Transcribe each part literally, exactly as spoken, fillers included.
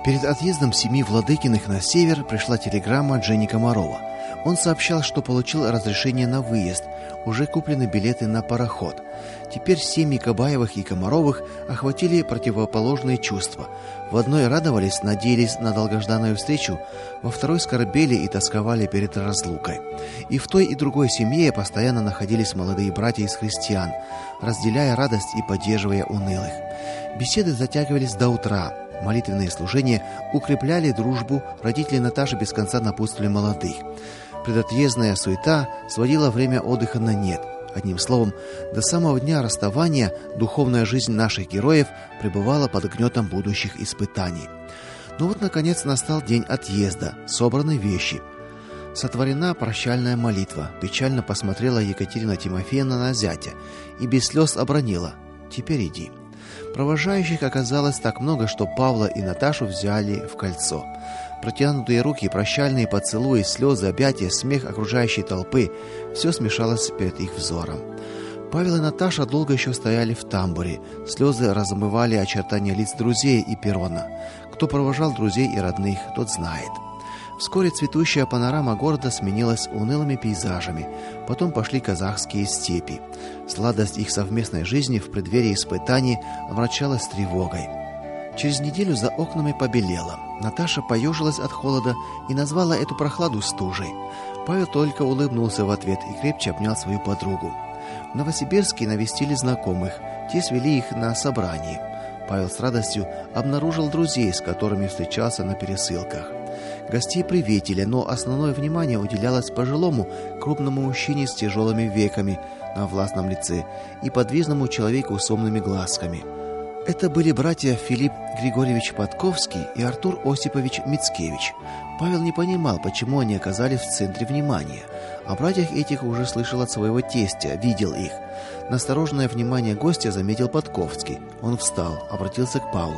Перед отъездом семьи Владыкиных на север пришла телеграмма от Жени Комарова. Он сообщал, что получил разрешение на выезд, уже куплены билеты на пароход. Теперь семьи Кабаевых и Комаровых охватили противоположные чувства. В одной радовались, надеялись на долгожданную встречу, во второй скорбели и тосковали перед разлукой. И в той и другой семье постоянно находились молодые братья из христиан, разделяя радость и поддерживая унылых. Беседы затягивались до утра. Молитвенные служения укрепляли дружбу, родители Наташи без конца напутствовали молодых. Предотъездная суета сводила время отдыха на нет. Одним словом, до самого дня расставания духовная жизнь наших героев пребывала под гнетом будущих испытаний. Но вот наконец настал день отъезда, собраны вещи. Сотворена прощальная молитва. Печально посмотрела Екатерина Тимофеевна на зятя и без слез обронила: "Теперь иди". Провожающих оказалось так много, что Павла и Наташу взяли в кольцо. Протянутые руки, прощальные поцелуи, слезы, объятия, смех окружающей толпы — все смешалось перед их взором. Павел и Наташа долго еще стояли в тамбуре. Слезы размывали очертания лиц друзей и перрона. Кто провожал друзей и родных, тот знает. Вскоре цветущая панорама города сменилась унылыми пейзажами. Потом пошли казахские степи. Сладость их совместной жизни в преддверии испытаний омрачалась тревогой. Через неделю за окнами побелело. Наташа поежилась от холода и назвала эту прохладу стужей. Павел только улыбнулся в ответ и крепче обнял свою подругу. В Новосибирске навестили знакомых. Те свели их на собрание. Павел с радостью обнаружил друзей, с которыми встречался на пересылках. Гостей приветили, но основное внимание уделялось пожилому, крупному мужчине с тяжелыми веками на властном лице и подвижному человеку с умными глазками. Это были братья Филипп Григорьевич Подковский и Артур Осипович Мицкевич. Павел не понимал, почему они оказались в центре внимания. О братьях этих уже слышал от своего тестя, видел их. Настороженное внимание гостя заметил Подковский. Он встал, обратился к Павлу: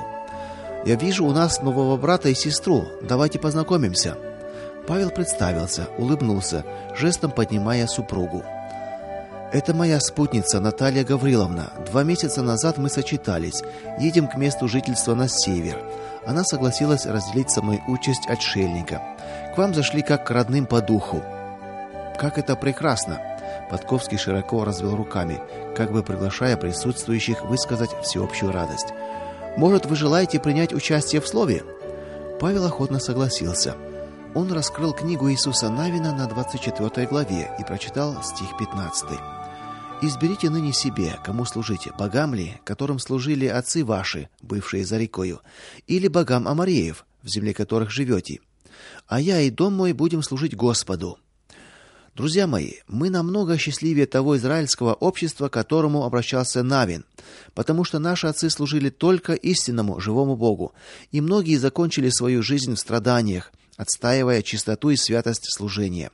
"Я вижу у нас нового брата и сестру. Давайте познакомимся". Павел представился, улыбнулся, жестом поднимая супругу. "Это моя спутница Наталья Гавриловна. Два месяца назад мы сочетались. Едем к месту жительства на север. Она согласилась разделить со мной участь отшельника. К вам зашли как к родным по духу". "Как это прекрасно!" Подковский широко развел руками, как бы приглашая присутствующих высказать всеобщую радость. "Может, вы желаете принять участие в слове?" Павел охотно согласился. Он раскрыл книгу Иисуса Навина на двадцать четвёртой главе и прочитал стих пятнадцатый. «Изберите ныне себе, кому служите, богам ли, которым служили отцы ваши, бывшие за рекою, или богам амореев, в земле которых живете. А я и дом мой будем служить Господу». Друзья мои, мы намного счастливее того израильского общества, к которому обращался Навин, потому что наши отцы служили только истинному живому Богу, и многие закончили свою жизнь в страданиях, отстаивая чистоту и святость служения.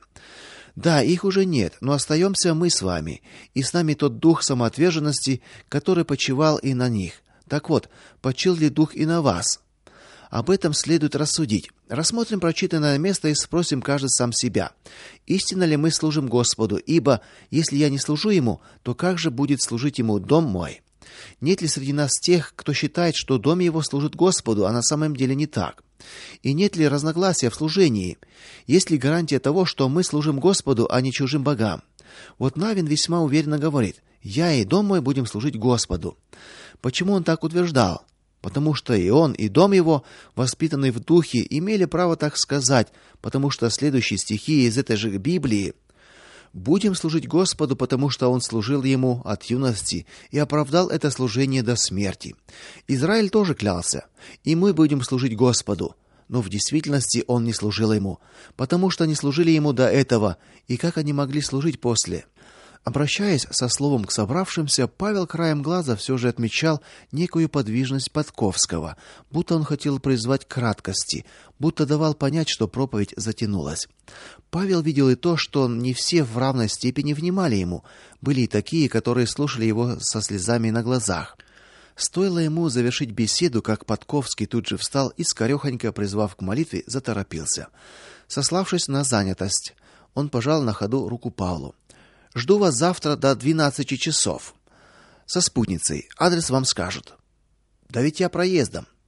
Да, их уже нет, но остаемся мы с вами, и с нами тот дух самоотверженности, который почивал и на них. Так вот, почил ли дух и на вас? Об этом следует рассудить. Рассмотрим прочитанное место и спросим каждый сам себя: истинно ли мы служим Господу? Ибо если я не служу ему, то как же будет служить ему дом мой? Нет ли среди нас тех, кто считает, что дом его служит Господу, а на самом деле не так? И нет ли разногласия в служении? Есть ли гарантия того, что мы служим Господу, а не чужим богам? Вот Навин весьма уверенно говорит: «Я и дом мой будем служить Господу». Почему он так утверждал? Потому что и он, и дом его, воспитанные в духе, имели право так сказать, потому что следующие стихи из этой же Библии: «Будем служить Господу, потому что он служил ему от юности и оправдал это служение до смерти». Израиль тоже клялся: «И мы будем служить Господу». Но в действительности он не служил ему, потому что не служили ему до этого, и как они могли служить после? Обращаясь со словом к собравшимся, Павел краем глаза все же отмечал некую подвижность Подковского, будто он хотел призвать к краткости, будто давал понять, что проповедь затянулась. Павел видел и то, что не все в равной степени внимали ему. Были и такие, которые слушали его со слезами на глазах. Стоило ему завершить беседу, как Подковский тут же встал и, скорехонько призвав к молитве, заторопился. Сославшись на занятость, он пожал на ходу руку Павлу. «Жду вас завтра до двенадцати часов. Со спутницей. Адрес вам скажут». «Да ведь я проездом».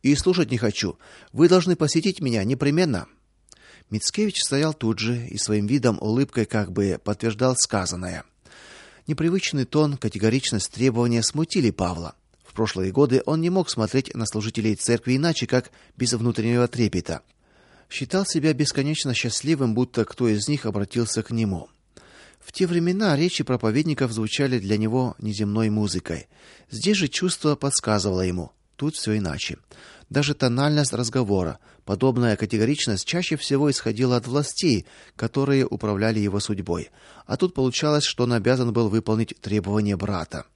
и слушать не хочу. Вы должны посетить меня непременно. Мицкевич стоял тут же и своим видом, улыбкой как бы подтверждал сказанное. Непривычный тон, категоричность требования смутили Павла. В прошлые годы он не мог смотреть на служителей церкви иначе, как без внутреннего трепета. Считал себя бесконечно счастливым, будто кто из них обратился к нему. В те времена речи проповедников звучали для него неземной музыкой. Здесь же чувство подсказывало ему: тут все иначе. Даже тональность разговора, подобная категоричность чаще всего исходила от властей, которые управляли его судьбой. А тут получалось, что он обязан был выполнить требования брата.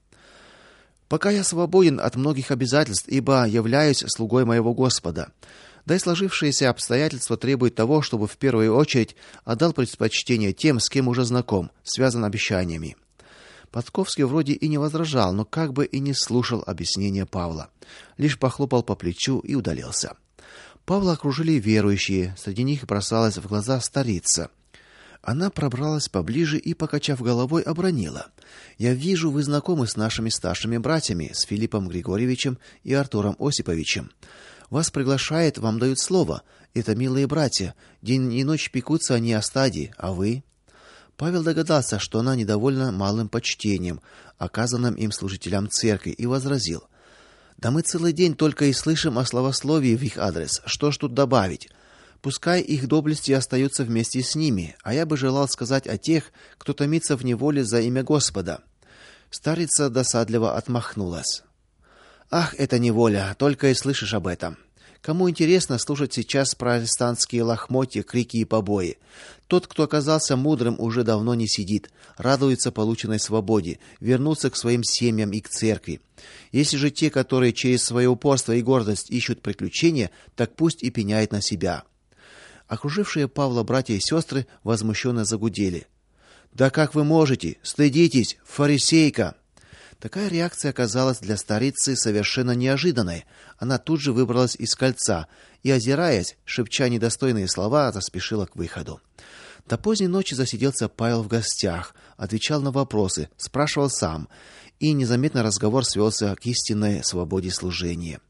Пока я свободен от многих обязательств, ибо являюсь слугой моего Господа. Да и сложившиеся обстоятельства требуют того, чтобы в первую очередь отдал предпочтение тем, с кем уже знаком, связан обещаниями. Подковский вроде и не возражал, но как бы и не слушал объяснения Павла, лишь похлопал по плечу и удалился. Павла окружили верующие, среди них бросалась в глаза старица. Она пробралась поближе и, покачав головой, обронила: "Я вижу, вы знакомы с нашими старшими братьями, с Филиппом Григорьевичем и Артуром Осиповичем. Вас приглашают, вам дают слово. Это милые братья. День и ночь пекутся они о стаде, а вы?" Павел догадался, что она недовольна малым почтением, оказанным им служителям церкви, и возразил: "Да мы целый день только и слышим о славословии в их адрес. Что ж тут добавить? Пускай их доблести остаются вместе с ними, а я бы желал сказать о тех, кто томится в неволе за имя Господа". Старица досадливо отмахнулась: "Ах, это неволя, только и слышишь об этом. Кому интересно слушать сейчас протестантские лохмотья, крики и побои? Тот, кто оказался мудрым, уже давно не сидит, радуется полученной свободе, вернулся к своим семьям и к церкви. Если же те, которые через свое упорство и гордость ищут приключения, так пусть и пеняют на себя". Окружившие Павла братья и сестры возмущенно загудели: "Да как вы можете? Стыдитесь, фарисейка!" Такая реакция оказалась для старицы совершенно неожиданной. Она тут же выбралась из кольца и, озираясь, шепча недостойные слова, заспешила к выходу. До поздней ночи засиделся Павел в гостях, отвечал на вопросы, спрашивал сам, и незаметно разговор свелся к истинной свободе служения.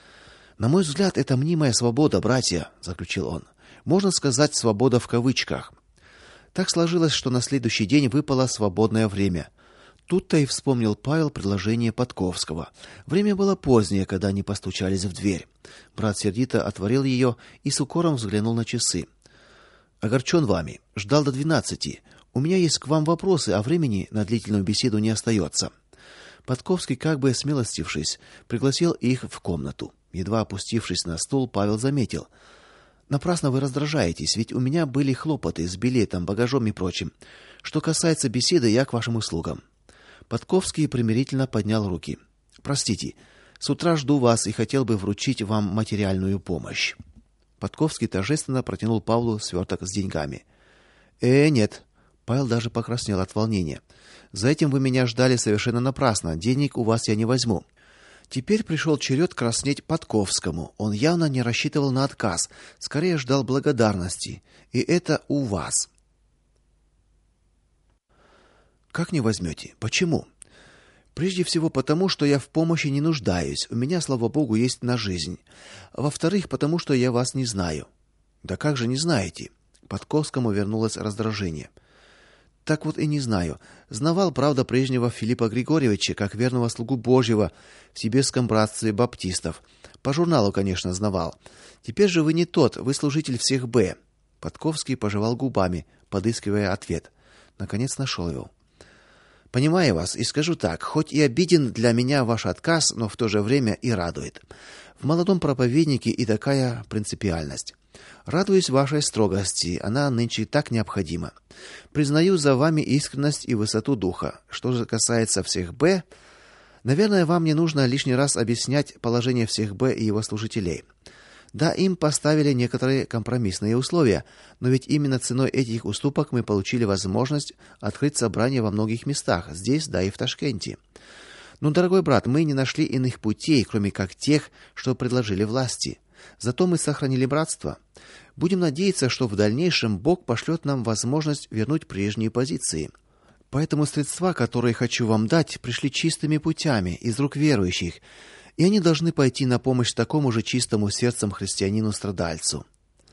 "На мой взгляд, это мнимая свобода, братья", заключил он. "Можно сказать, свобода в кавычках. Так сложилось, что на следующий день выпало свободное время. Тут-то и вспомнил Павел предложение Подковского. Время было позднее, когда они постучались в дверь. Брат сердито отворил ее и с укором взглянул на часы. "Огорчен вами. Ждал до двенадцати. У меня есть к вам вопросы, а времени на длительную беседу не остается". Подковский, как бы смилостившись, пригласил их в комнату. Едва опустившись на стул, Павел заметил: "Напрасно вы раздражаетесь, ведь у меня были хлопоты с билетом, багажом и прочим. Что касается беседы, я к вашим услугам". Подковский примирительно поднял руки. "Простите, с утра жду вас и хотел бы вручить вам материальную помощь". Подковский торжественно протянул Павлу сверток с деньгами. "Э, нет". Павел даже покраснел от волнения. "За этим вы меня ждали совершенно напрасно. Денег у вас я не возьму". Теперь пришел черед краснеть Подковскому. Он явно не рассчитывал на отказ, скорее ждал благодарности. "И это у вас". "Как не возьмете? Почему?" "Прежде всего потому, что я в помощи не нуждаюсь. У меня, слава богу, есть на жизнь. Во-вторых, потому что я вас не знаю". "Да как же не знаете?" Подковскому вернулось раздражение. "Так вот и не знаю. Знавал, правда, прежнего Филиппа Григорьевича как верного слугу Божьего в Сибирском братстве баптистов. По журналу, конечно, знавал. Теперь же вы не тот, вы служитель всех Б". Подковский пожевал губами, подыскивая ответ. Наконец нашел его. "Понимаю вас и скажу так, хоть и обиден для меня ваш отказ, но в то же время и радует. В молодом проповеднике и такая принципиальность. Радуюсь вашей строгости, она нынче так необходима. Признаю за вами искренность и высоту духа. Что же касается всех Б, наверное, вам не нужно лишний раз объяснять положение всех Б и его служителей. Да, им поставили некоторые компромиссные условия, но ведь именно ценой этих уступок мы получили возможность открыть собрание во многих местах, здесь, да и в Ташкенте. Но, дорогой брат, мы не нашли иных путей, кроме как тех, что предложили власти. Зато мы сохранили братство. Будем надеяться, что в дальнейшем Бог пошлет нам возможность вернуть прежние позиции. Поэтому средства, которые хочу вам дать, пришли чистыми путями из рук верующих. и они должны пойти на помощь такому же чистому сердцем христианину-страдальцу.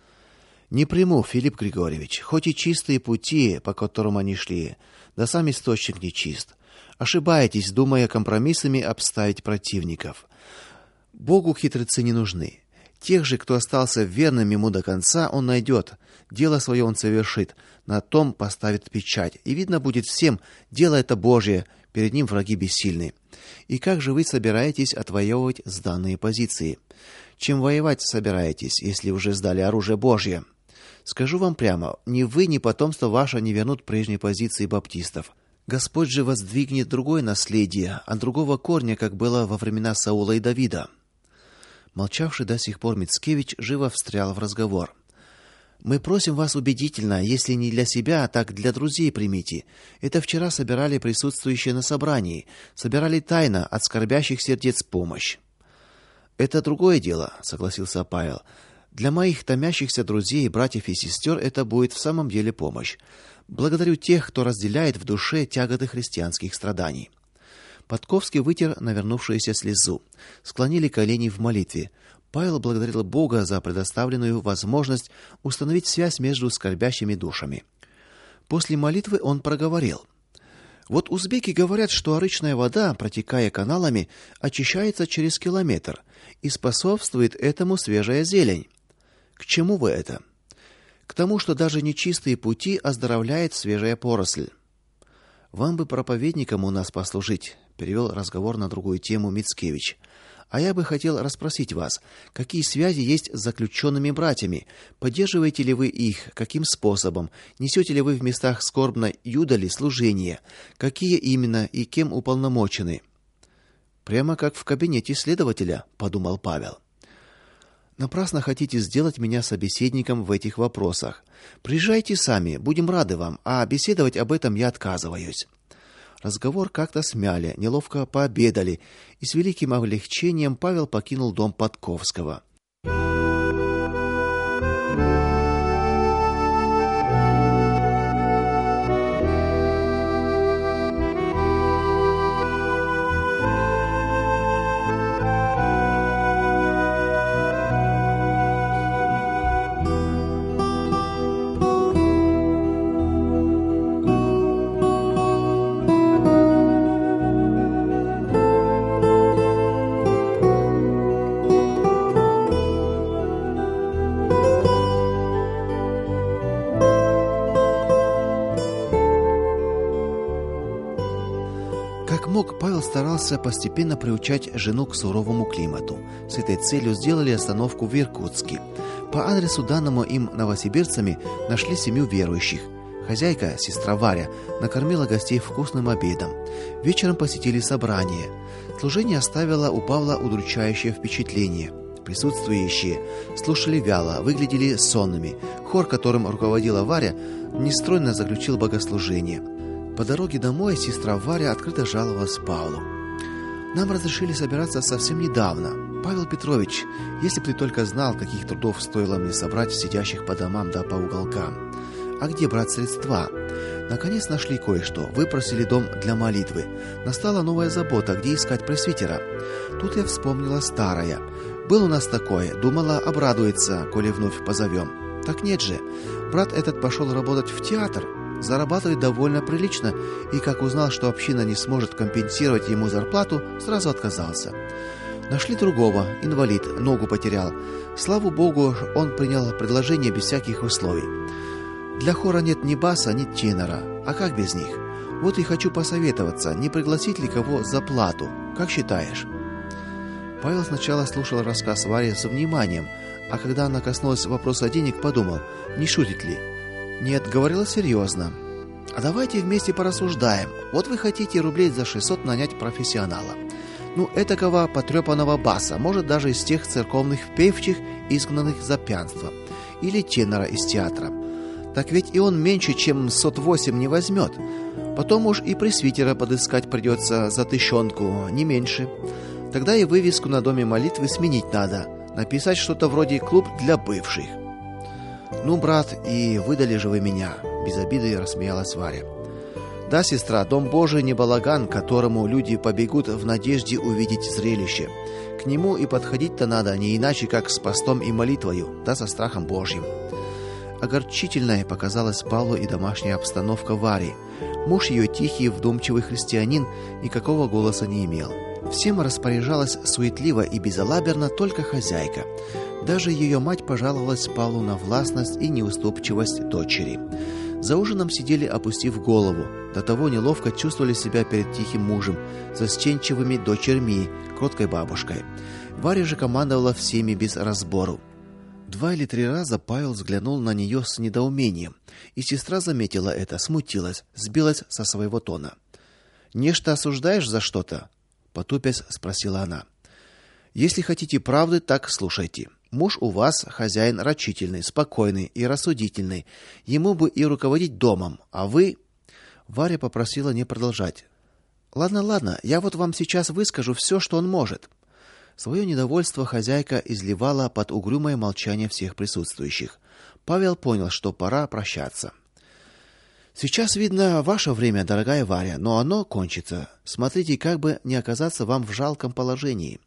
Не приму, Филипп Григорьевич, хоть и чистые пути, по которым они шли, да сам источник нечист. Ошибаетесь, думая компромиссами обставить противников. Богу хитрецы не нужны. Тех же, кто остался верным ему до конца, он найдет. Дело свое он совершит, на том поставит печать. И видно будет всем, дело это Божье, перед ним враги бессильны. И как же вы собираетесь отвоевывать сданные позиции? Чем воевать собираетесь, если уже сдали оружие Божье? Скажу вам прямо, ни вы, ни потомство ваше не вернут прежней позиции баптистов. Господь же воздвигнет другое наследие, от другого корня, как было во времена Саула и Давида. Молчавший до сих пор Мицкевич живо встрял в разговор. Мы просим вас убедительно, если не для себя, так для друзей примите. Это вчера собирали присутствующие на собрании, собирали тайно от скорбящих сердец помощь. Это другое дело, согласился Павел. Для моих томящихся друзей, братьев и сестер это будет в самом деле помощь. Благодарю тех, кто разделяет в душе тяготы христианских страданий. Подковский вытер навернувшуюся слезу. Склонили колени в молитве. Павел благодарил Бога за предоставленную возможность установить связь между скорбящими душами. После молитвы он проговорил: вот узбеки говорят, что арычная вода, протекая каналами, очищается через километр, и способствует этому свежая зелень. К чему вы это? К тому, что даже нечистые пути оздоровляет свежая поросль. Вам бы проповедником у нас послужить, перевел разговор на другую тему Мицкевич. А я бы хотел расспросить вас, какие связи есть с заключенными братьями? Поддерживаете ли вы их? Каким способом? Несете ли вы в местах скорбной юдоли служение? Какие именно и кем уполномочены? Прямо как в кабинете следователя, подумал Павел. Напрасно хотите сделать меня собеседником в этих вопросах. Приезжайте сами, будем рады вам, а беседовать об этом я отказываюсь. Разговор как-то смяли, неловко пообедали, и с великим облегчением Павел покинул дом Подковского. Павел старался постепенно приучать жену к суровому климату. С этой целью сделали остановку в Иркутске. По адресу, данному им новосибирцами, нашли семью верующих. Хозяйка, сестра Варя, накормила гостей вкусным обедом. Вечером посетили собрание. Служение оставило у Павла удручающее впечатление. Присутствующие слушали вяло, выглядели сонными. Хор, которым руководила Варя, нестройно заключил богослужение. По дороге домой сестра Варя открыто жаловалась Павлу. Нам разрешили собираться совсем недавно. Павел Петрович, если бы ты только знал, каких трудов стоило мне собрать сидящих по домам да по уголкам. А где брать средства? Наконец нашли кое-что. Выпросили дом для молитвы. Настала новая забота, где искать пресвитера. Тут я вспомнила старое. Был у нас такое, думала, обрадуется, коли вновь позовем. Так нет же. Брат этот пошел работать в театр. Зарабатывает довольно прилично, и как узнал, что община не сможет компенсировать ему зарплату, сразу отказался. Нашли другого, инвалид, ногу потерял. Слава Богу, он принял предложение без всяких условий. Для хора нет ни баса, ни тенора. А как без них? Вот и хочу посоветоваться, не пригласить ли кого за плату. Как считаешь? Павел сначала слушал рассказ Вари с вниманием, а когда она коснулась вопроса денег, подумал, не шутит ли. Нет, говорила серьезно. А давайте вместе порассуждаем. Вот вы хотите рублей за шестьсот нанять профессионала. Ну, этакого потрепанного баса, может, даже из тех церковных певчих, изгнанных за пьянство. Или тенора из театра. Так ведь и он меньше, чем сто восемь не возьмет. Потом уж и пресвитера подыскать придется за тыщенку, не меньше. Тогда и вывеску на доме молитвы сменить надо. Написать что-то вроде «Клуб для бывших». Ну, брат, и выдали же вы меня, без обиды рассмеялась Варя. Да, сестра, дом Божий не балаган, к которому люди побегут в надежде увидеть зрелище. К нему и подходить-то надо не иначе, как с постом и молитвою, да со страхом Божьим. Огорчительной показалась Павлу и домашняя обстановка Вари. Муж ее тихий, вдумчивый христианин, никакого голоса не имел. Всем распоряжалась суетливо и безалаберно только хозяйка. Даже ее мать пожаловалась Павлу на властность и неуступчивость дочери. За ужином сидели, опустив голову. До того неловко чувствовали себя перед тихим мужем, застенчивыми дочерьми, кроткой бабушкой. Варя же командовала всеми без разбору. Два или три раза Павел взглянул на нее с недоумением, и сестра заметила это, смутилась, сбилась со своего тона. "Нечто осуждаешь за что-то?" потупясь спросила она. "Если хотите правды, так слушайте. Муж у вас хозяин рачительный, спокойный и рассудительный. Ему бы и руководить домом, а вы..." Варя попросила не продолжать. "Ладно, ладно, я вот вам сейчас выскажу все, что он может." Свое недовольство хозяйка изливала под угрюмое молчание всех присутствующих. Павел понял, что пора прощаться. "Сейчас, видно, ваше время, дорогая Варя, но оно кончится. Смотрите, как бы не оказаться вам в жалком положении."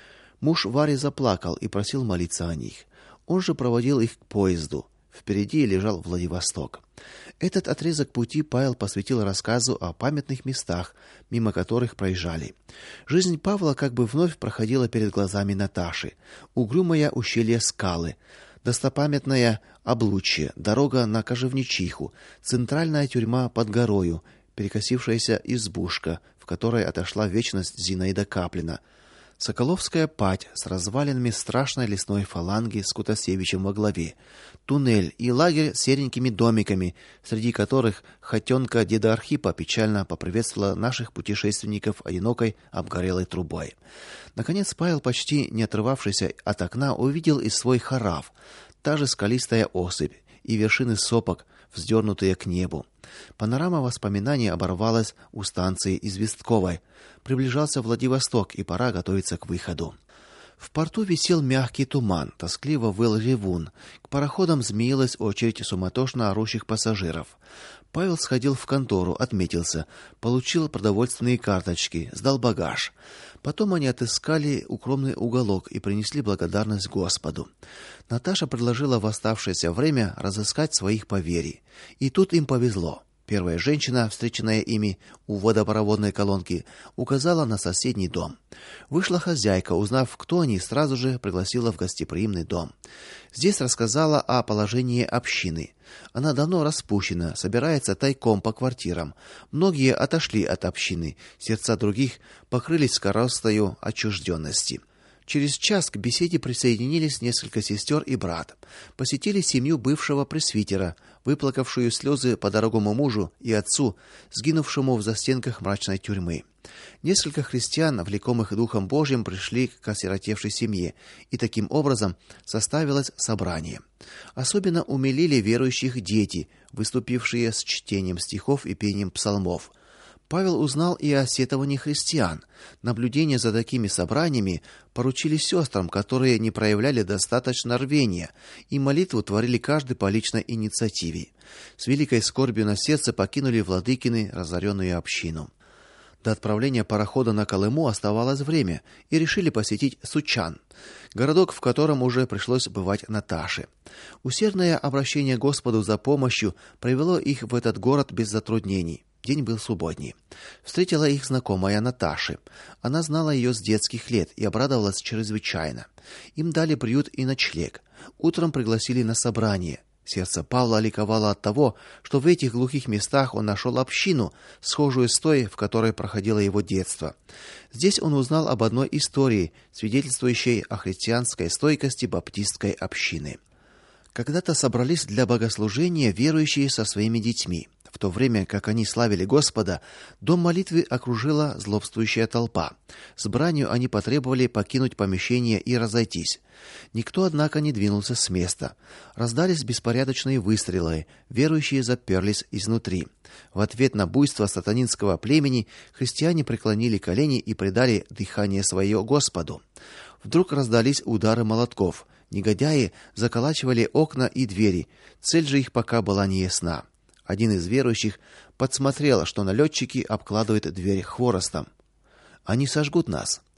Муж Вари заплакал и просил молиться о них. Он же проводил их к поезду. Впереди лежал Владивосток. Этот отрезок пути Павел посвятил рассказу о памятных местах, мимо которых проезжали. Жизнь Павла как бы вновь проходила перед глазами Наташи. Угрюмое ущелье Скалы, достопамятное Облучье, дорога на Кожевничиху, центральная тюрьма под горою, перекосившаяся избушка, в которой отошла в вечность Зинаида Каплина, Соколовская падь с развалинами страшной лесной фаланги с Кутасевичем во главе, туннель и лагерь с серенькими домиками, среди которых хотенка деда Архипа печально поприветствовала наших путешественников одинокой обгорелой трубой. Наконец Павел, почти не отрывавшийся от окна, увидел и свой Харав, та же скалистая осыпь и вершины сопок, вздернутые к небу. Панорама воспоминаний оборвалась у станции Известковой. Приближался Владивосток, и пора готовиться к выходу. В порту висел мягкий туман, тоскливо выл ревун. К пароходам змеилась очередь суматошно орущих пассажиров. Павел сходил в контору, отметился, получил продовольственные карточки, сдал багаж. Потом они отыскали укромный уголок и принесли благодарность Господу. Наташа предложила в оставшееся время разыскать своих поверий. И тут им повезло. Первая женщина, встреченная ими у водопроводной колонки, указала на соседний дом. Вышла хозяйка, узнав, кто они, сразу же пригласила в гостеприимный дом. Здесь рассказала о положении общины. Она давно распущена, собирается тайком по квартирам. Многие отошли от общины, сердца других покрылись коростою отчужденности. Через час к беседе присоединились несколько сестер и брат. Посетили семью бывшего пресвитера, выплакавшую слезы по дорогому мужу и отцу, сгинувшему в застенках мрачной тюрьмы. Несколько христиан, влекомых Духом Божьим, пришли к осиротевшей семье, и таким образом составилось собрание. Особенно умилили верующих дети, выступившие с чтением стихов и пением псалмов. Павел узнал и о сетовании христиан. Наблюдение за такими собраниями поручили сестрам, которые не проявляли достаточно рвения, и молитву творили каждый по личной инициативе. С великой скорбью на сердце покинули владыкины разоренную общину. До отправления парохода на Колыму оставалось время, и решили посетить Сучан, городок, в котором уже пришлось бывать Наташе. Усердное обращение к Господу за помощью привело их в этот город без затруднений. День был субботний. Встретила их знакомая Наташи. Она знала ее с детских лет и обрадовалась чрезвычайно. Им дали приют и ночлег. Утром пригласили на собрание. Сердце Павла ликовало от того, что в этих глухих местах он нашел общину, схожую с той, в которой проходило его детство. Здесь он узнал об одной истории, свидетельствующей о христианской стойкости баптистской общины. Когда-то собрались для богослужения верующие со своими детьми. В то время, как они славили Господа, дом молитвы окружила злобствующая толпа. С бранью они потребовали покинуть помещение и разойтись. Никто, однако, не двинулся с места. Раздались беспорядочные выстрелы, верующие заперлись изнутри. В ответ на буйство сатанинского племени христиане преклонили колени и предали дыхание свое Господу. Вдруг раздались удары молотков. Негодяи заколачивали окна и двери. Цель же их пока была неясна. Один из верующих подсмотрел, что налетчики обкладывают дверь хворостом. Они сожгут нас,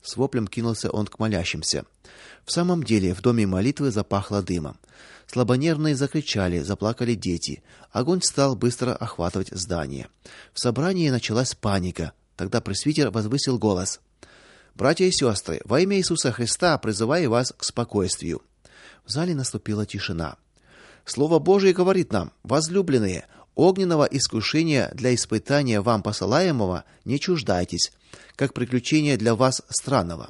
С воплем кинулся он к молящимся. В самом деле, в доме молитвы запахло дымом. Слабонервные закричали, заплакали дети. Огонь стал быстро охватывать здание. В собрании началась паника. Тогда пресвитер возвысил голос: «Братья и сестры, во имя Иисуса Христа призываю вас к спокойствию». В зале наступила тишина. Слово Божие говорит нам: возлюбленные, огненного искушения для испытания вам посылаемого не чуждайтесь, как приключение для вас странного.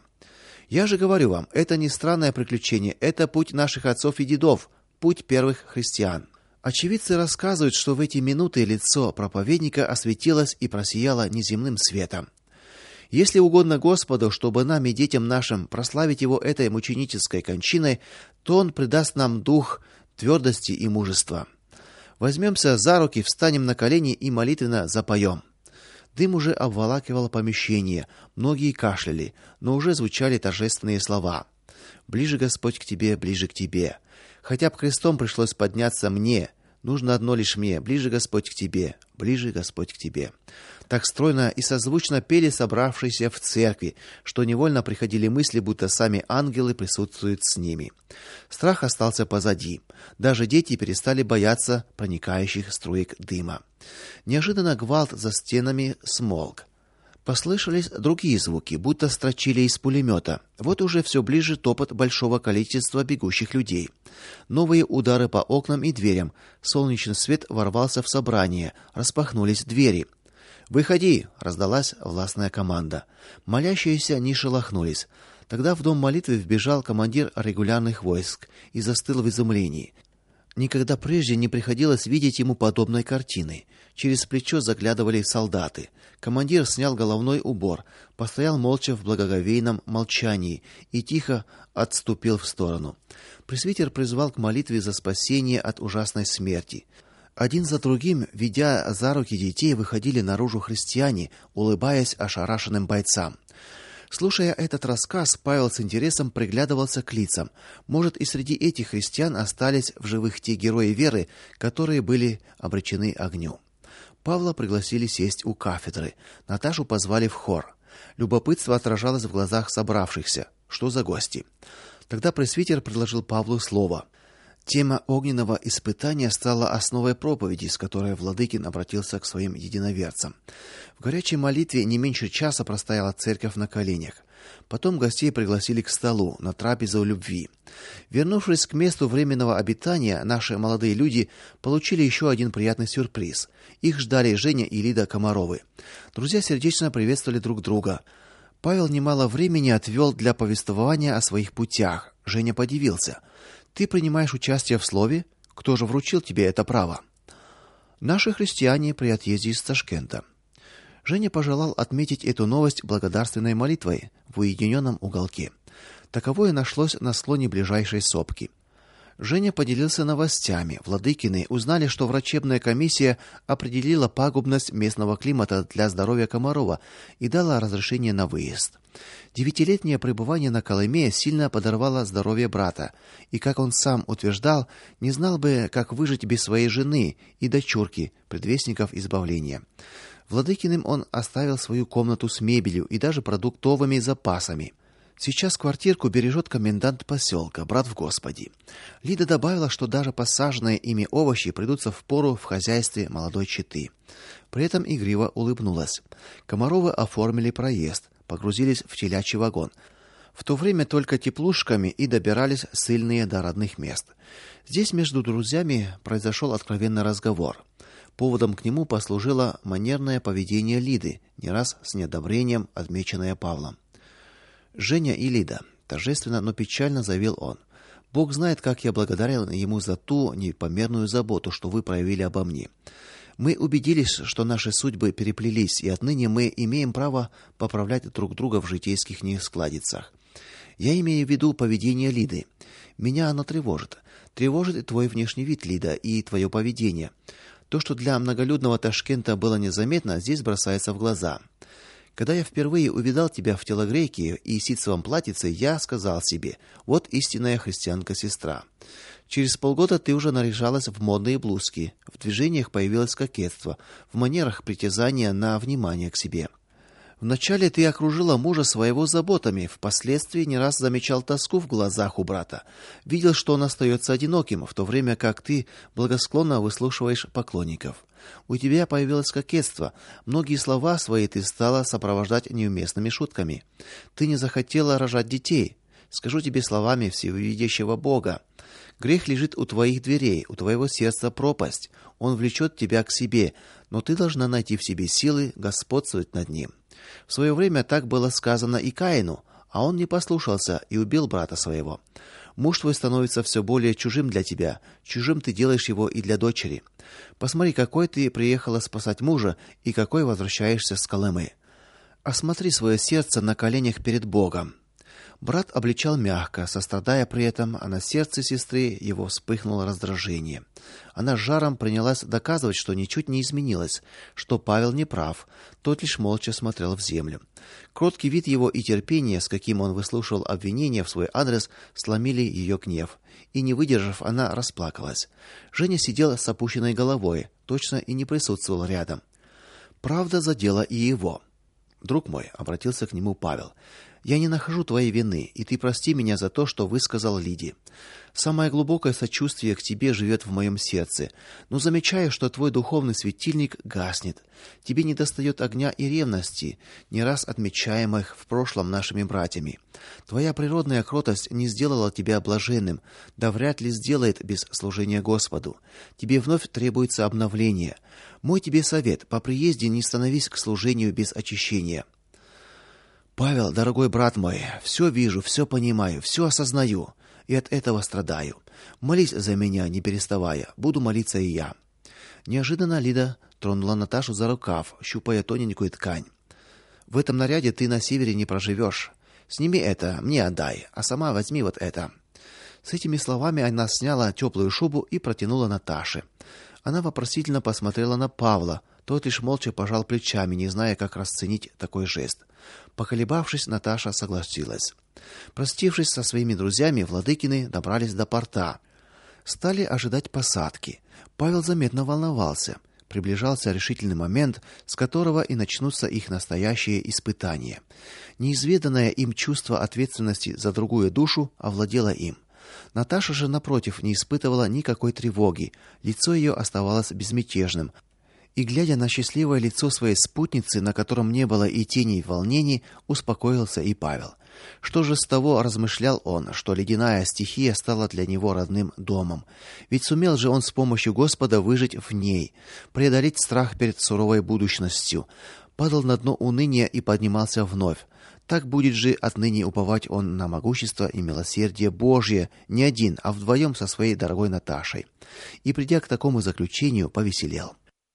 Я же говорю вам, это не странное приключение, это путь наших отцов и дедов, путь первых христиан. Очевидцы рассказывают, что в эти минуты лицо проповедника осветилось и просияло неземным светом. Если угодно Господу, чтобы нам и детям нашим прославить его этой мученической кончиной, то он придаст нам дух твердости и мужества. Возьмемся за руки, встанем на колени и молитвенно запоем. Дым уже обволакивал помещение, многие кашляли, но уже звучали торжественные слова: «Ближе, Господь, к тебе, ближе к тебе. Хотя б крестом пришлось подняться мне, нужно одно лишь мне: ближе, Господь, к тебе, ближе, Господь, к тебе». Так стройно и созвучно пели собравшиеся в церкви, что невольно приходили мысли, будто сами ангелы присутствуют с ними. Страх остался позади. Даже дети перестали бояться проникающих струек дыма. Неожиданно гвалт за стенами смолк. Послышались другие звуки, будто строчили из пулемета. Вот уже все ближе топот большого количества бегущих людей. Новые удары по окнам и дверям. Солнечный свет ворвался в собрание. Распахнулись двери. «Выходи!» — раздалась властная команда. Молящиеся не шелохнулись. Тогда в дом молитвы вбежал командир регулярных войск и застыл в изумлении. Никогда прежде не приходилось видеть ему подобной картины. Через плечо заглядывали солдаты. Командир снял головной убор, постоял молча в благоговейном молчании и тихо отступил в сторону. Пресвитер призвал к молитве за спасение от ужасной смерти. Один за другим, ведя за руки детей, выходили наружу христиане, улыбаясь ошарашенным бойцам. Слушая этот рассказ, Павел с интересом приглядывался к лицам. Может, и среди этих христиан остались в живых те герои веры, которые были обречены огню. Павла пригласили сесть у кафедры. Наташу позвали в хор. Любопытство отражалось в глазах собравшихся. Что за гости? Тогда пресвитер предложил Павлу слово. Тема огненного испытания стала основой проповеди, с которой Владыкин обратился к своим единоверцам. В горячей молитве не меньше часа простояла церковь на коленях. Потом гостей пригласили к столу на трапезу любви. Вернувшись к месту временного обитания, наши молодые люди получили еще один приятный сюрприз. Их ждали Женя и Лида Комаровы. Друзья сердечно приветствовали друг друга. Павел немало времени отвел для повествования о своих путях. Женя подивился: «Ты принимаешь участие в слове? Кто же вручил тебе это право?» «Наши христиане при отъезде из Ташкента». Женя пожелал отметить эту новость благодарственной молитвой в уединенном уголке. Таковое нашлось на склоне ближайшей сопки. Женя поделился новостями. Владыкины узнали, что врачебная комиссия определила пагубность местного климата для здоровья Комарова и дала разрешение на выезд. Девятилетнее пребывание на Колыме сильно подорвало здоровье брата, и, как он сам утверждал, не знал бы, как выжить без своей жены и дочурки, предвестников избавления. Владыкиным он оставил свою комнату с мебелью и даже продуктовыми запасами. Сейчас квартирку бережет комендант поселка, брат в Господе. Лида добавила, что даже посаженные ими овощи придутся впору в хозяйстве молодой четы. При этом игриво улыбнулась. Комаровы оформили проезд, погрузились в телячий вагон. В то время только теплушками и добирались ссыльные до родных мест. Здесь между друзьями произошел откровенный разговор. Поводом к нему послужило манерное поведение Лиды, не раз с неодобрением отмеченное Павлом. «Женя и Лида», — торжественно, но печально заявил он, — «Бог знает, как я благодарен ему за ту непомерную заботу, что вы проявили обо мне. Мы убедились, что наши судьбы переплелись, и отныне мы имеем право поправлять друг друга в житейских нескладицах. Я имею в виду поведение Лиды. Меня оно тревожит. Тревожит и твой внешний вид, Лида, и твое поведение. То, что для многолюдного Ташкента было незаметно, здесь бросается в глаза. Когда я впервые увидал тебя в телогрейке и ситцевом платьице, я сказал себе: вот истинная христианка-сестра. Через полгода ты уже наряжалась в модные блузки, в движениях появилось кокетство, в манерах притязания на внимание к себе. Вначале ты окружила мужа своего заботами, впоследствии не раз замечал тоску в глазах у брата. Видел, что он остается одиноким, в то время как ты благосклонно выслушиваешь поклонников. У тебя появилось кокетство. Многие слова свои ты стала сопровождать неуместными шутками. Ты не захотела рожать детей. Скажу тебе словами всевидящего Бога: грех лежит у твоих дверей, у твоего сердца пропасть. Он влечет тебя к себе, но ты должна найти в себе силы господствовать над ним. В свое время так было сказано и Каину, а он не послушался и убил брата своего. Муж твой становится все более чужим для тебя, чужим ты делаешь его и для дочери. Посмотри, какой ты приехала спасать мужа и какой возвращаешься с Колымы. Осмотри свое сердце на коленях перед Богом. Брат обличал мягко, сострадая при этом, а на сердце сестры его вспыхнуло раздражение. Она с жаром принялась доказывать, что ничуть не изменилась, что Павел не прав. Тот лишь молча смотрел в землю. Кроткий вид его и терпение, с каким он выслушивал обвинения в свой адрес, сломили ее гнев, и, не выдержав, она расплакалась. Женя сидела с опущенной головой, точно и не присутствовал рядом. Правда задела и его. Друг мой, обратился к нему Павел. Я не нахожу твоей вины, и ты прости меня за то, что высказал Лиде. Самое глубокое сочувствие к тебе живет в моем сердце, но замечаю, что твой духовный светильник гаснет. Тебе недостает огня и ревности, не раз отмечаемых в прошлом нашими братьями. Твоя природная кротость не сделала тебя блаженным, да вряд ли сделает без служения Господу. Тебе вновь требуется обновление. Мой тебе совет: по приезде не становись к служению без очищения. Павел, дорогой брат мой, все вижу, все понимаю, все осознаю, и от этого страдаю. Молись за меня, не переставая, буду молиться и я. Неожиданно Лида тронула Наташу за рукав, щупая тоненькую ткань. В этом наряде ты на севере не проживешь. Сними это, мне отдай, а сама возьми вот это. С этими словами она сняла теплую шубу и протянула Наташе. Она вопросительно посмотрела на Павла. Тот лишь молча пожал плечами, не зная, как расценить такой жест. Поколебавшись, Наташа согласилась. Простившись со своими друзьями, Владыкины добрались до порта. Стали ожидать посадки. Павел заметно волновался. Приближался решительный момент, с которого и начнутся их настоящие испытания. Неизведанное им чувство ответственности за другую душу овладело им. Наташа же, напротив, не испытывала никакой тревоги. Лицо ее оставалось безмятежным. И, глядя на счастливое лицо своей спутницы, на котором не было и тени волнений, успокоился и Павел. Что же с того, размышлял он, что ледяная стихия стала для него родным домом? Ведь сумел же он с помощью Господа выжить в ней, преодолеть страх перед суровой будущностью. Падал на дно уныния и поднимался вновь. Так будет же отныне уповать он на могущество и милосердие Божье, не один, а вдвоем со своей дорогой Наташей. И, придя к такому заключению, повеселел.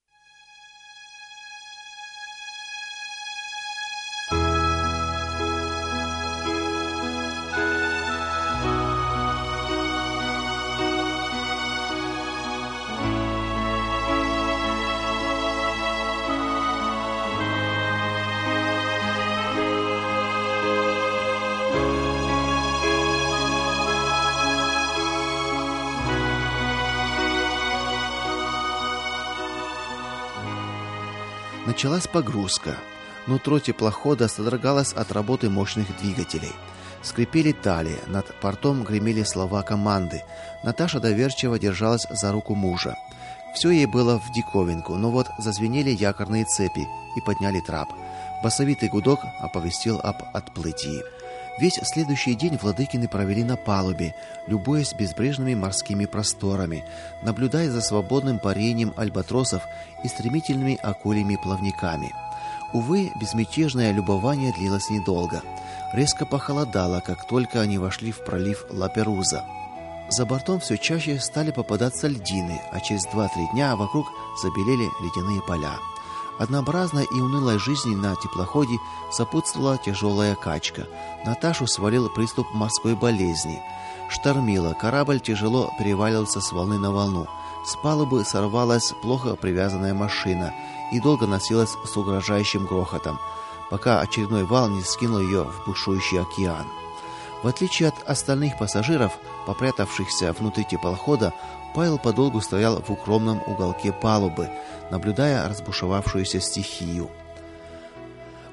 Началась погрузка. Нутро теплохода содрогалось от работы мощных двигателей. Скрипели талии, над портом гремели слова команды. Наташа доверчиво держалась за руку мужа. Все ей было в диковинку, но вот зазвенели якорные цепи и подняли трап. Басовитый гудок оповестил об отплытии. Весь следующий день Владыкины провели на палубе, любуясь безбрежными морскими просторами, наблюдая за свободным парением альбатросов и стремительными акульями плавниками. Увы, безмятежное любование длилось недолго. Резко похолодало, как только они вошли в пролив Ла-Перуза. За бортом все чаще стали попадаться льдины, а через два-три дня вокруг забелели ледяные поля. Однообразной и унылой жизни на теплоходе сопутствовала тяжелая качка. Наташу свалил приступ морской болезни. Штормило, корабль тяжело переваливался с волны на волну. С палубы сорвалась плохо привязанная машина и долго носилась с угрожающим грохотом, пока очередной вал не скинул ее в бушующий океан. В отличие от остальных пассажиров, попрятавшихся внутри теплохода, Павел подолгу стоял в укромном уголке палубы, наблюдая разбушевавшуюся стихию.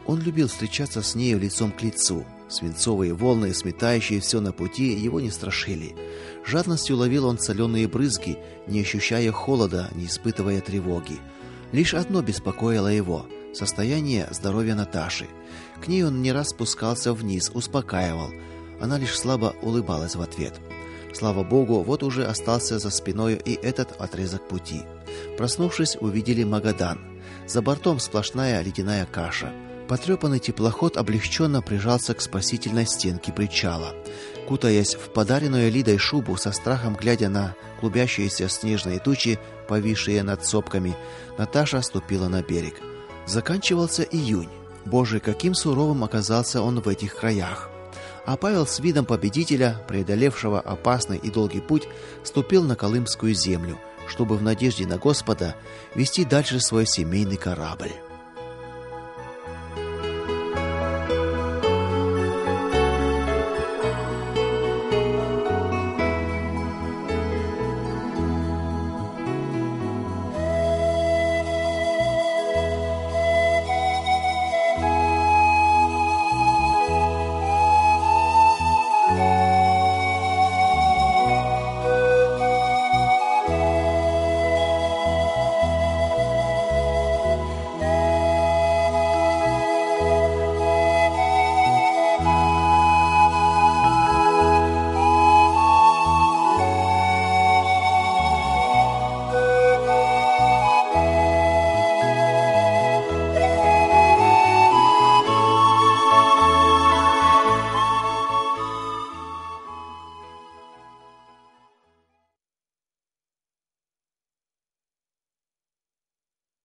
Он любил встречаться с нею лицом к лицу. Свинцовые волны, сметающие все на пути, его не страшили. Жадностью ловил он соленые брызги, не ощущая холода, не испытывая тревоги. Лишь одно беспокоило его — состояние здоровья Наташи. К ней он не раз спускался вниз, успокаивал. Она лишь слабо улыбалась в ответ. Слава богу, вот уже остался за спиной и этот отрезок пути. Проснувшись, увидели Магадан. За бортом сплошная ледяная каша. Потрепанный теплоход облегченно прижался к спасительной стенке причала. Кутаясь в подаренную Лидой шубу, со страхом глядя на клубящиеся снежные тучи, повисшие над сопками, Наташа ступила на берег. Заканчивался июнь. Боже, каким суровым оказался он в этих краях. А Павел с видом победителя, преодолевшего опасный и долгий путь, ступил на Колымскую землю, чтобы в надежде на Господа вести дальше свой семейный корабль.